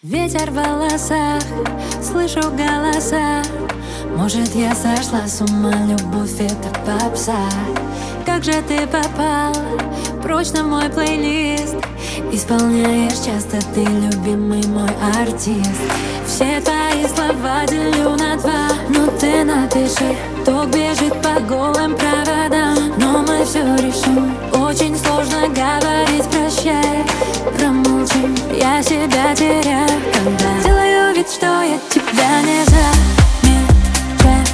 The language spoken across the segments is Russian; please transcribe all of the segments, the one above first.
Ветер в волосах, слышу голоса. Может, я сошла с ума, любовь — это попса. Как же ты попал прочно в мой плейлист? Исполняешь часто, ты любимый мой артист. Все твои слова делю на два. Ну ты напиши, ток бежит по голым проводам. Но мы все решим, очень сложно говорить прощай. Промолчим, я себя теряю, когда делаю вид, что я тебя не замечаю.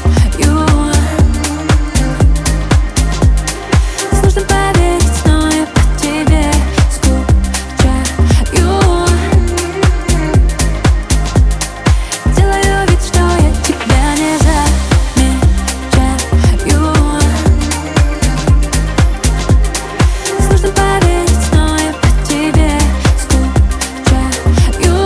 Сложно поверить, но я по тебе скучаю. Делаю вид, что я тебя не замечаю. Сложно поверить, но я по тебе скучаю.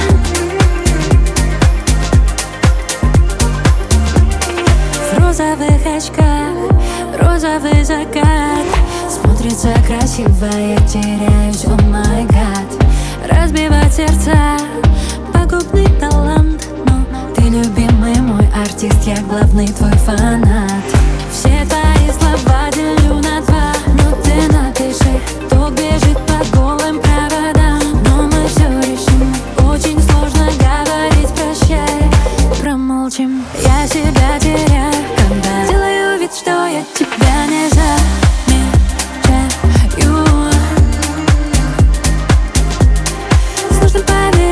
В розовых очках розовый закат смотрится красиво, я теряюсь, о май гад. Разбивать сердца — пагубный талант, но ты любимый мой артист, я главный твой фанат. Все твои слова делю на два. Но ты напиши, ток бежит по голым проводам. Но мы все решим, очень сложно говорить прощай. Промолчим, я себя теряю, когда делаю вид, что я тебя не замечаю. Сложно поверить.